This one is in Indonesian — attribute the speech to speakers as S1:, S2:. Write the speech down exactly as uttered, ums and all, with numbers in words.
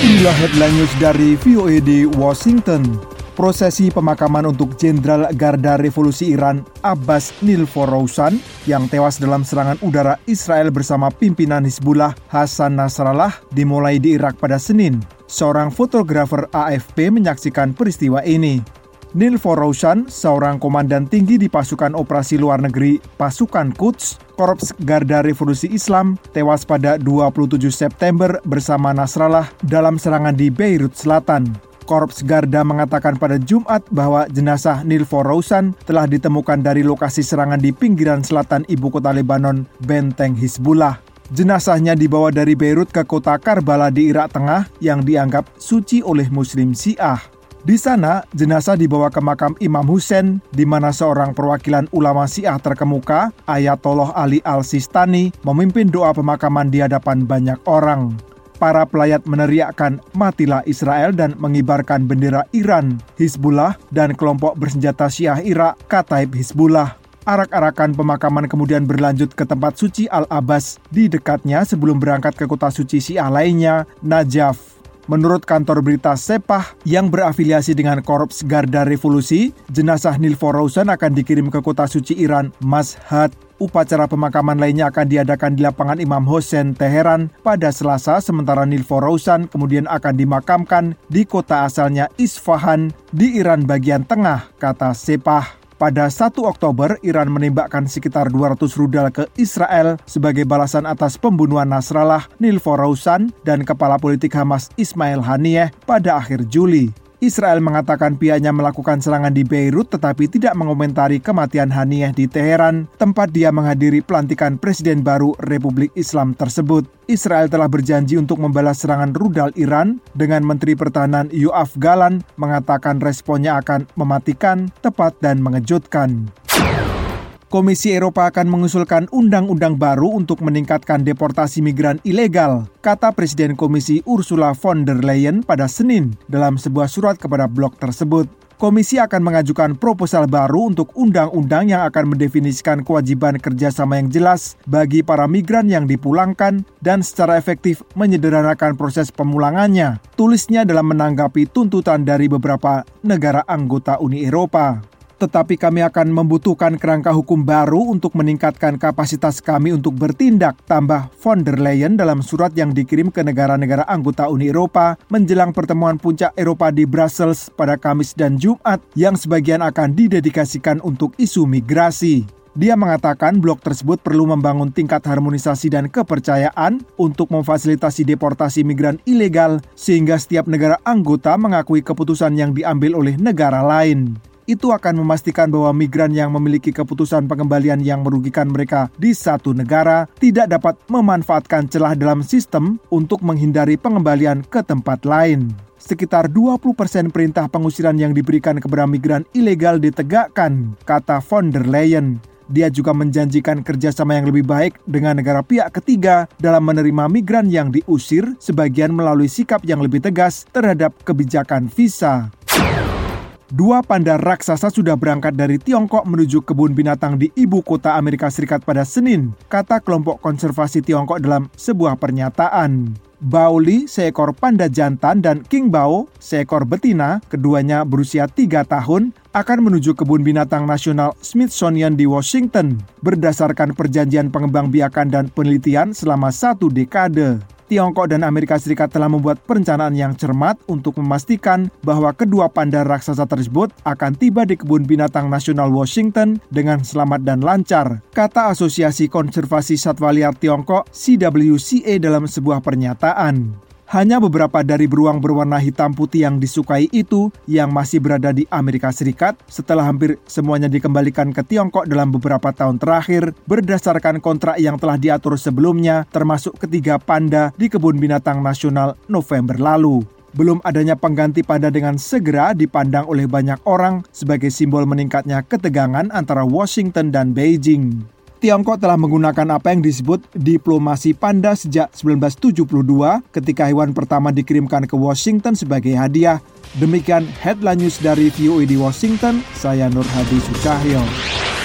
S1: Inilah headline news dari V O A di Washington. Prosesi pemakaman untuk Jenderal Garda Revolusi Iran Abbas Nilforouzan yang tewas dalam serangan udara Israel bersama pimpinan Hizbullah Hasan Nasrallah dimulai di Irak pada Senin. Seorang fotografer A F P menyaksikan peristiwa ini. Nilforouzan, seorang komandan tinggi di pasukan operasi luar negeri Pasukan Quds, Korps Garda Revolusi Islam, tewas pada dua puluh tujuh September bersama Nasrallah dalam serangan di Beirut Selatan. Korps Garda mengatakan pada Jumat bahwa jenazah Nilforouzan telah ditemukan dari lokasi serangan di pinggiran selatan ibu kota Lebanon, Benteng Hizbullah. Jenazahnya dibawa dari Beirut ke kota Karbala di Irak Tengah yang dianggap suci oleh Muslim Syiah. Di sana, jenazah dibawa ke makam Imam Hussein, di mana seorang perwakilan ulama Syiah terkemuka, Ayatollah Ali Al-Sistani, memimpin doa pemakaman di hadapan banyak orang. Para pelayat meneriakkan matilah Israel dan mengibarkan bendera Iran, Hizbullah, dan kelompok bersenjata Syiah Irak, Kataib Hizbullah. Arak-arakan pemakaman kemudian berlanjut ke tempat suci Al-Abbas di dekatnya sebelum berangkat ke kota suci Syiah lainnya, Najaf. Menurut kantor berita Sepah yang berafiliasi dengan Korps Garda Revolusi, jenazah Nilforouzan akan dikirim ke kota suci Iran, Mashhad. Upacara pemakaman lainnya akan diadakan di lapangan Imam Hussein, Teheran pada Selasa, sementara Nilforouzan kemudian akan dimakamkan di kota asalnya Isfahan di Iran bagian tengah, kata Sepah. Pada satu Oktober, Iran menembakkan sekitar dua ratus rudal ke Israel sebagai balasan atas pembunuhan Nasrallah, Nilforouzan, dan kepala politik Hamas Ismail Haniyeh pada akhir Juli. Israel mengatakan pihaknya melakukan serangan di Beirut tetapi tidak mengomentari kematian Haniyeh di Teheran, tempat dia menghadiri pelantikan Presiden baru Republik Islam tersebut. Israel telah berjanji untuk membalas serangan rudal Iran dengan Menteri Pertahanan Yoav Gallant mengatakan responnya akan mematikan, tepat, dan mengejutkan. Komisi Eropa akan mengusulkan undang-undang baru untuk meningkatkan deportasi migran ilegal, kata Presiden Komisi Ursula von der Leyen pada Senin dalam sebuah surat kepada blog tersebut. Komisi akan mengajukan proposal baru untuk undang-undang yang akan mendefinisikan kewajiban kerjasama yang jelas bagi para migran yang dipulangkan dan secara efektif menyederhanakan proses pemulangannya, tulisnya dalam menanggapi tuntutan dari beberapa negara anggota Uni Eropa. Tetapi kami akan membutuhkan kerangka hukum baru untuk meningkatkan kapasitas kami untuk bertindak, tambah von der Leyen dalam surat yang dikirim ke negara-negara anggota Uni Eropa menjelang pertemuan puncak Eropa di Brussels pada Kamis dan Jumat yang sebagian akan didedikasikan untuk isu migrasi. Dia mengatakan blok tersebut perlu membangun tingkat harmonisasi dan kepercayaan untuk memfasilitasi deportasi migran ilegal sehingga setiap negara anggota mengakui keputusan yang diambil oleh negara lain. Itu akan memastikan bahwa migran yang memiliki keputusan pengembalian yang merugikan mereka di satu negara tidak dapat memanfaatkan celah dalam sistem untuk menghindari pengembalian ke tempat lain. Sekitar dua puluh persen perintah pengusiran yang diberikan kepada migran ilegal ditegakkan, kata von der Leyen. Dia juga menjanjikan kerjasama yang lebih baik dengan negara pihak ketiga dalam menerima migran yang diusir, sebagian melalui sikap yang lebih tegas terhadap kebijakan visa. Dua panda raksasa sudah berangkat dari Tiongkok menuju kebun binatang di ibu kota Amerika Serikat pada Senin, kata kelompok konservasi Tiongkok dalam sebuah pernyataan. Bao Li, seekor panda jantan, dan King Bao, seekor betina, keduanya berusia tiga tahun, akan menuju kebun binatang nasional Smithsonian di Washington, berdasarkan perjanjian pengembangbiakan dan penelitian selama satu dekade. Tiongkok dan Amerika Serikat telah membuat perencanaan yang cermat untuk memastikan bahwa kedua panda raksasa tersebut akan tiba di Kebun Binatang Nasional Washington dengan selamat dan lancar, kata Asosiasi Konservasi Satwa Liar Tiongkok C W C A dalam sebuah pernyataan. Hanya beberapa dari beruang berwarna hitam putih yang disukai itu yang masih berada di Amerika Serikat setelah hampir semuanya dikembalikan ke Tiongkok dalam beberapa tahun terakhir berdasarkan kontrak yang telah diatur sebelumnya, termasuk ketiga panda di Kebun Binatang Nasional November lalu. Belum adanya pengganti panda dengan segera dipandang oleh banyak orang sebagai simbol meningkatnya ketegangan antara Washington dan Beijing. Tiongkok telah menggunakan apa yang disebut diplomasi panda sejak seribu sembilan ratus tujuh puluh dua ketika hewan pertama dikirimkan ke Washington sebagai hadiah. Demikian headline news dari V O A di Washington, saya Nur Hadi Sucahyo.